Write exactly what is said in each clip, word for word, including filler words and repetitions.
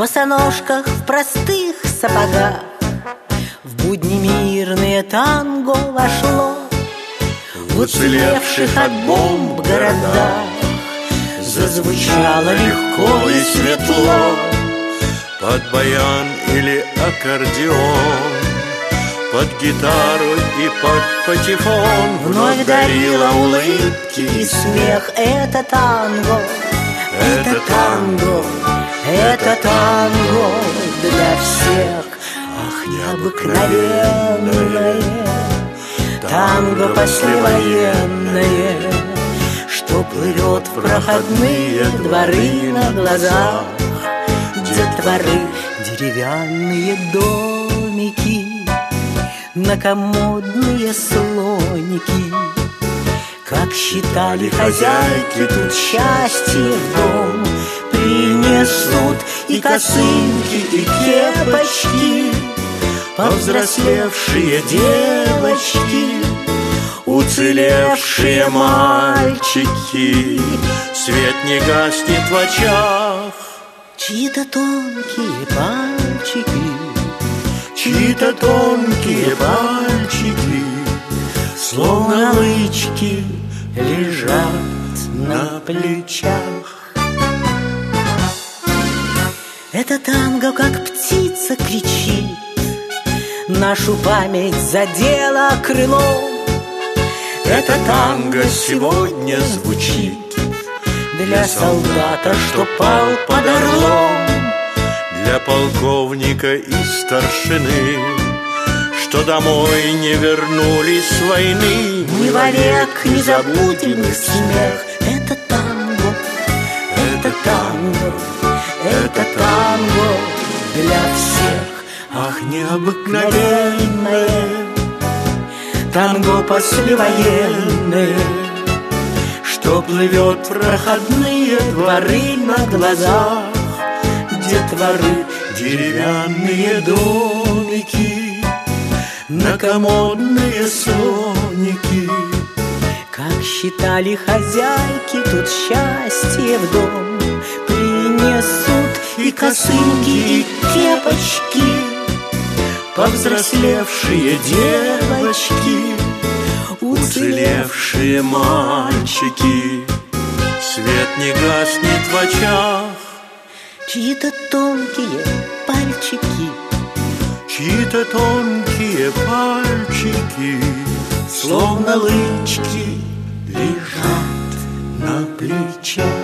босоножках, в простых сапогах в будни мирные танго вошло. В уцелевших от бомб городах зазвучало легко и светло. Под баян или аккордеон, под гитару и под патефон вновь дарила улыбки и смех. Это танго, это танго, это танго для всех. Ах, необыкновенное танго послевоенное, что плывет в проходные дворы на глазах детворы. Деревянные домики, новомодные слоники. Как считали хозяйки, тут счастье в дом принесут и косынки, и кепочки. Повзрослевшие девочки, уцелевшие мальчики. Свет не гаснет в очах, чьи-то тонкие пальчики, чьи-то тонкие пальчики, словно лычки, лежат на плечах. Это танго, как птица, кричит, нашу память задела крылом. Это танго сегодня звучит для солдата, что пал под Орлом, для полковника и старшины, что домой не вернулись с войны. Мы вовек не забудем их смех. Это танго, это танго, это танго для всех. Ах, необыкновенное танго послевоенное, что плывет в проходные дворы на глазах детворы. Деревянные домики, новомодные слоники. Как считали хозяйки, тут счастье в дом принесут и косынки, и кепочки. Повзрослевшие девочки, уцелевшие мальчики. Свет не гаснет в очах, чьи-то тонкие пальчики, чьи-то тонкие пальчики, словно лычки, лежат на плечах.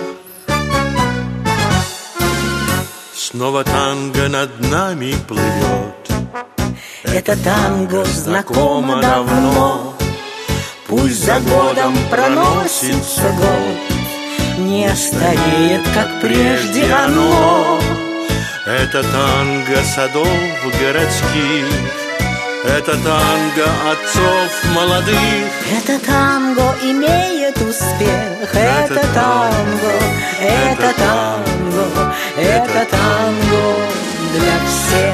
Снова танго над нами плывет. Это танго знакомо давно, пусть за годом проносится год, не стареет, как прежде оно. Это танго садов городских, это танго отцов молодых. Это танго имеет успех. Это танго, это танго, это танго для всех.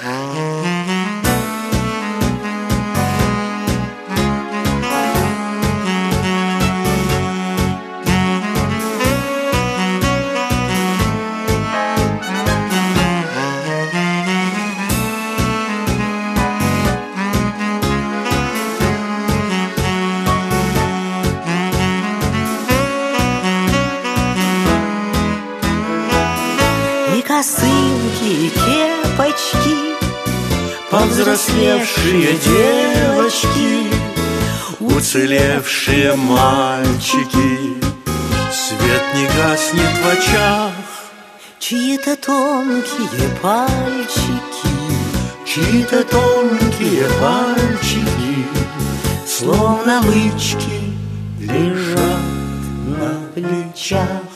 Косынки и кепочки, повзрослевшие девочки, уцелевшие мальчики. Свет не гаснет в очах, чьи-то тонкие пальчики, чьи-то тонкие пальчики, словно лычки, лежат на плечах.